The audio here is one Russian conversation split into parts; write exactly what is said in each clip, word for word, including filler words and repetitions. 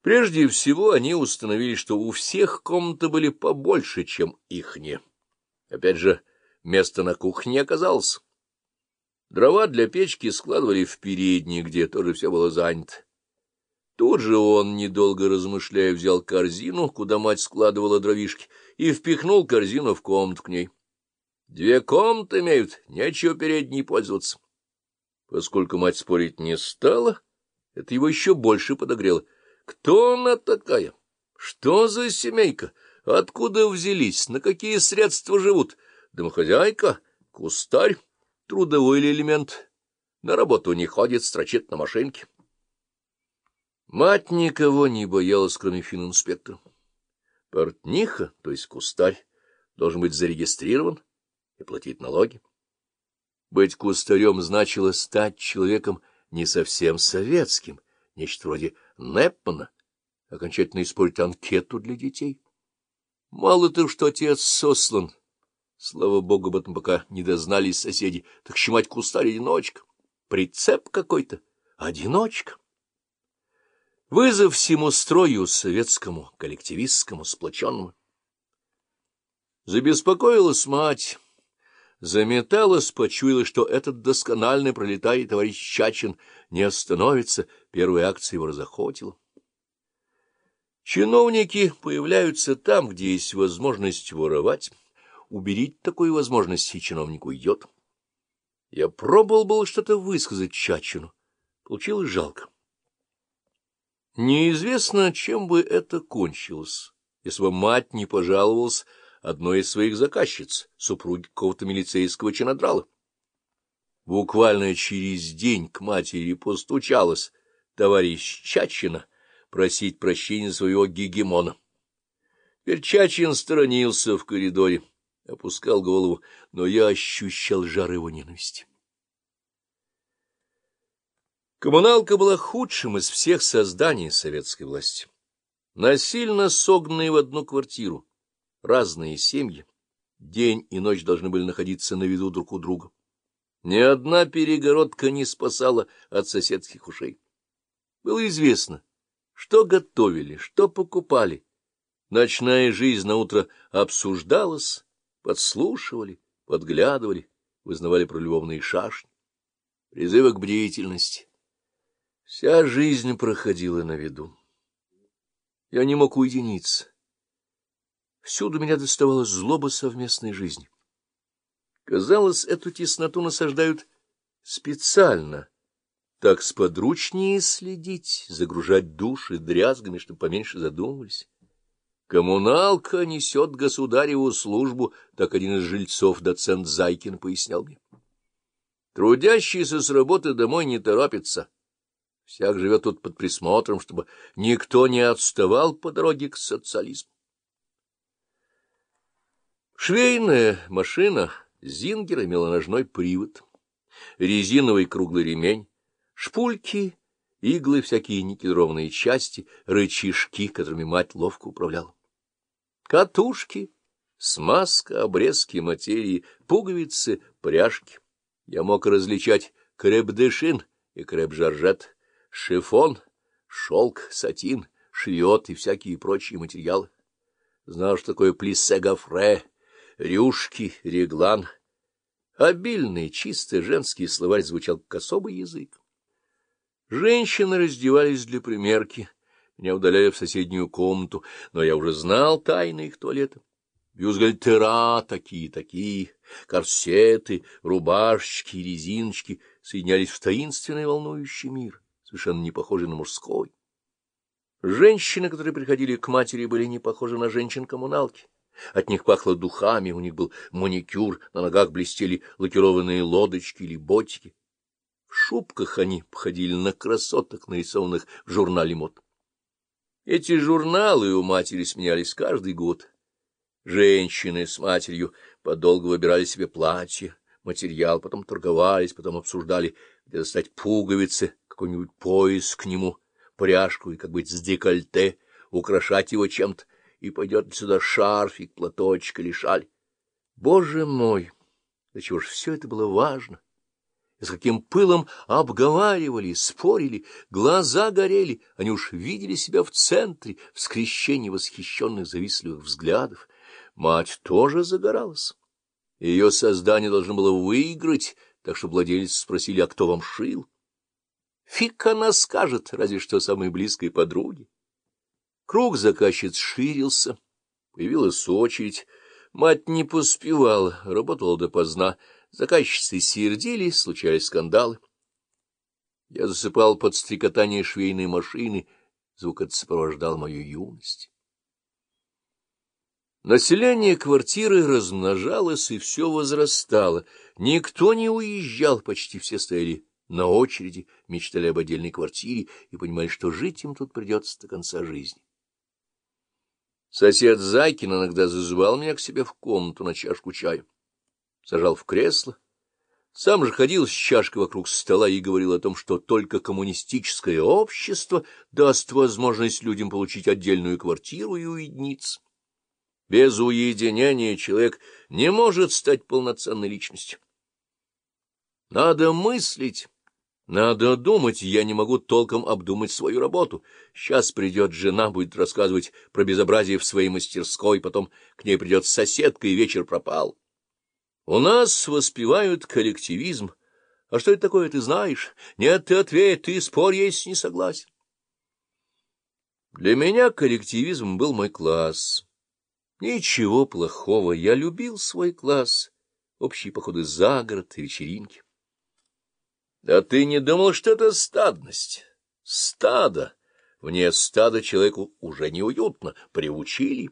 Прежде всего они установили, что у всех комнаты были побольше, чем ихние. Опять же, места на кухне не оказалось. Дрова для печки складывали в передней, где тоже все было занято. Тут же он, недолго размышляя, взял корзину, куда мать складывала дровишки, и впихнул корзину в комнату к ней. Две комнаты имеют, нечего передней пользоваться. Поскольку мать спорить не стала, это его еще больше подогрело. Кто она такая? Что за семейка? Откуда взялись? На какие средства живут? Домохозяйка? Кустарь? Трудовой ли элемент? На работу не ходит, строчит на машинке. Мать никого не боялась, кроме фининспектора. Портниха, то есть кустарь, должен быть зарегистрирован и платить налоги. Быть кустарем значило стать человеком не совсем советским, нечто вроде Непмана, окончательно испортить анкету для детей. Мало того, что отец сослан, слава богу, об этом пока не дознались соседи, так еще мать кустарь-одиночка, прицеп какой-то, одиночка. Вызов всему строю советскому, коллективистскому, сплоченному. Забеспокоилась мать, заметалась, почуяла, что этот доскональный пролетарий товарищ Чачин не остановится, первая акция его разохотила. Чиновники появляются там, где есть возможность воровать. Уберите такую возможность, и чиновник уйдет. Я пробовал было что-то высказать Чачину. Получилось жалко. Неизвестно, чем бы это кончилось, если бы мать не пожаловалась одной из своих заказчиц, супруги какого-то милицейского чинодрала. Буквально через день к матери постучалась товарищ Чачина просить прощения своего гегемона. Теперь Чачин сторонился в коридоре, опускал голову, но я ощущал жар его ненависти. Коммуналка была худшим из всех созданий советской власти. Насильно согнанные в одну квартиру, разные семьи, день и ночь должны были находиться на виду друг у друга. Ни одна перегородка не спасала от соседских ушей. Было известно, что готовили, что покупали. Ночная жизнь наутро обсуждалась, подслушивали, подглядывали, вызнавали про любовные шашни, призывы к бдительности. Вся жизнь проходила на виду. Я не мог уединиться. Всюду меня доставала злоба совместной жизни. Казалось, эту тесноту насаждают специально, так сподручнее следить, загружать души дрязгами, чтобы поменьше задумывались. Коммуналка несет государеву службу, так один из жильцов, доцент Зайкин, пояснял мне. Трудящийся с работы домой не торопится. Всяк живет тут под присмотром, чтобы никто не отставал по дороге к социализму. Швейная машина Зингер имела ножной привод, резиновый круглый ремень, шпульки, иглы, всякие никелированные части, рычажки, которыми мать ловко управляла. Катушки, смазка, обрезки материи, пуговицы, пряжки. Я мог различать креп-де-шин и креп-жоржет, шифон, шелк, сатин, швет и всякие прочие материалы. Знал, что такое плиссе-гофре, рюшки, реглан. Обильный, чистый женский словарь звучал как особый язык. Женщины раздевались для примерки, меня удаляли в соседнюю комнату, но я уже знал тайны их туалета. Бюстгальтера такие-такие, корсеты, рубашечки, резиночки соединялись в таинственный волнующий мир, совершенно не похожий на мужской. Женщины, которые приходили к матери, были не похожи на женщин-коммуналки. От них пахло духами, у них был маникюр, на ногах блестели лакированные лодочки или ботики. В шубках они походили на красоток, нарисованных в журнале мод. Эти журналы у матери сменялись каждый год. Женщины с матерью подолгу выбирали себе платье, материал, потом торговались, потом обсуждали, где достать пуговицы, какой-нибудь пояс к нему, пряжку и, как быть, с декольте, украшать его чем-то, и пойдет ли сюда шарфик, платочек или шаль. Боже мой, до чего ж все это было важно! и с каким пылом обговаривали, спорили, глаза горели, они уж видели себя в центре, в скрещении восхищенных завистливых взглядов. Мать тоже загоралась. Ее создание должно было выиграть, так что владельцы спросили, а кто вам шил? Фиг она скажет, разве что самой близкой подруге. Круг заказчиц ширился, появилась очередь. Мать не поспевала, работала допоздна. Заказчицы сердились, случались скандалы. Я засыпал под стрекотание швейной машины, звук этот сопровождал мою юность. Население квартиры размножалось и все возрастало. Никто не уезжал, почти все стояли на очереди, мечтали об отдельной квартире и понимали, что жить им тут придется до конца жизни. Сосед Зайкин иногда зазывал меня к себе в комнату на чашку чая. Сажал в кресло, сам же ходил с чашкой вокруг стола и говорил о том, что только коммунистическое общество даст возможность людям получить отдельную квартиру и уединиться. Без уединения человек не может стать полноценной личностью. Надо мыслить, надо думать, я не могу толком обдумать свою работу. Сейчас придет жена, будет рассказывать про безобразие в своей мастерской, потом к ней придет соседка, и вечер пропал. У нас воспевают коллективизм. А что это такое, ты знаешь? Нет, ты ответь, ты спорь, если не согласен. Для меня коллективизм был мой класс. Ничего плохого, я любил свой класс, общие походы за город и вечеринки. А ты не думал, что это стадность? Стадо. Вне стада человеку уже неуютно, приучили.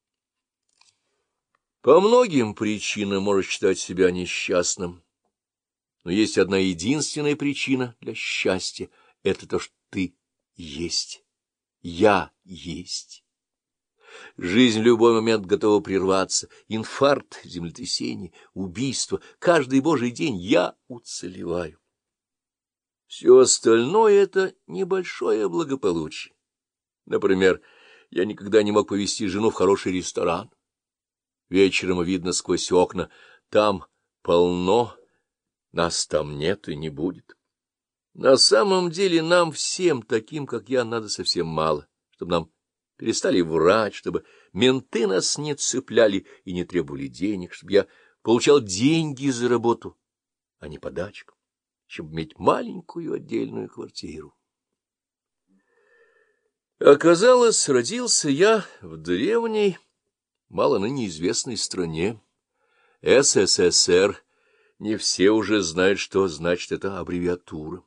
По многим причинам можешь считать себя несчастным. Но есть одна единственная причина для счастья — это то, что ты есть. Я есть. Жизнь в любой момент готова прерваться. Инфаркт, землетрясение, убийство. Каждый божий день я уцелеваю. Все остальное — это небольшое благополучие. Например, я никогда не мог повезти жену в хороший ресторан. Вечером видно сквозь окна, там полно, нас там нет и не будет. На самом деле нам всем, таким, как я, надо совсем мало, чтобы нам перестали врать, чтобы менты нас не цепляли и не требовали денег, чтобы я получал деньги за работу, а не подачку, чтобы иметь маленькую отдельную квартиру. Оказалось, родился я в древней, мало ныне известной стране, СССР. Не все уже знают, что значит эта аббревиатура.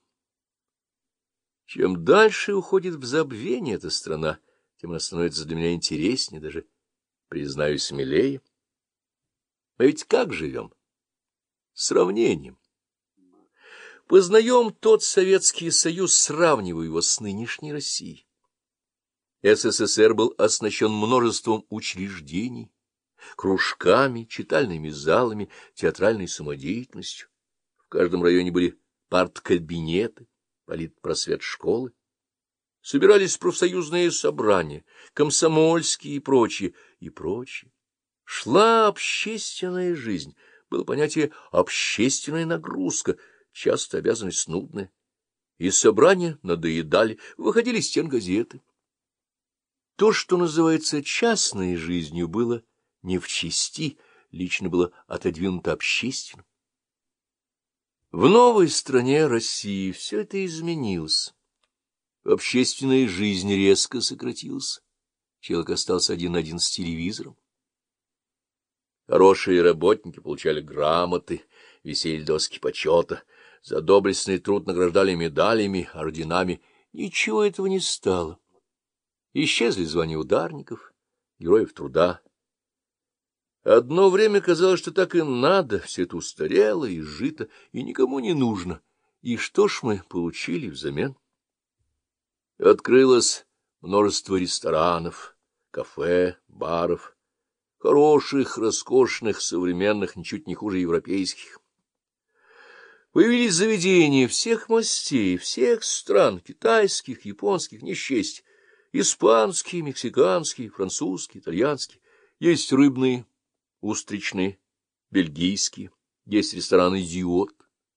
Чем дальше уходит в забвение эта страна, тем она становится для меня интереснее, даже, признаюсь, смелее. А ведь как живем? Сравнением. Познаем тот Советский Союз, сравнивая его с нынешней Россией. СССР был оснащен множеством учреждений, кружками, читальными залами, театральной самодеятельностью. В каждом районе были парткабинеты, политпросвет школы. Собирались профсоюзные собрания, комсомольские и прочие, и прочее. Шла общественная жизнь, было понятие «общественная нагрузка», часто обязанность нудная. И собрания надоедали, выходили стенгазеты. То, что называется частной жизнью, было не в части, лично было отодвинуто общественным. В новой стране России все это изменилось. Общественная жизнь резко сократилась. Человек остался один на один с телевизором. Хорошие работники получали грамоты, висели доски почета, за доблестный труд награждали медалями, орденами. Ничего этого не стало. Исчезли звания ударников, героев труда. Одно время казалось, что так и надо, все это устарело и изжито, и никому не нужно. И что ж мы получили взамен? Открылось множество ресторанов, кафе, баров, хороших, роскошных, современных, ничуть не хуже европейских. Появились заведения всех мастей, всех стран, китайских, японских, не счесть, испанские, мексиканские, французские, итальянские, есть рыбные, устричные, бельгийские, есть ресторан «Идиот»,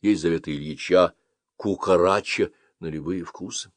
есть заветы Ильича, кукарача на любые вкусы.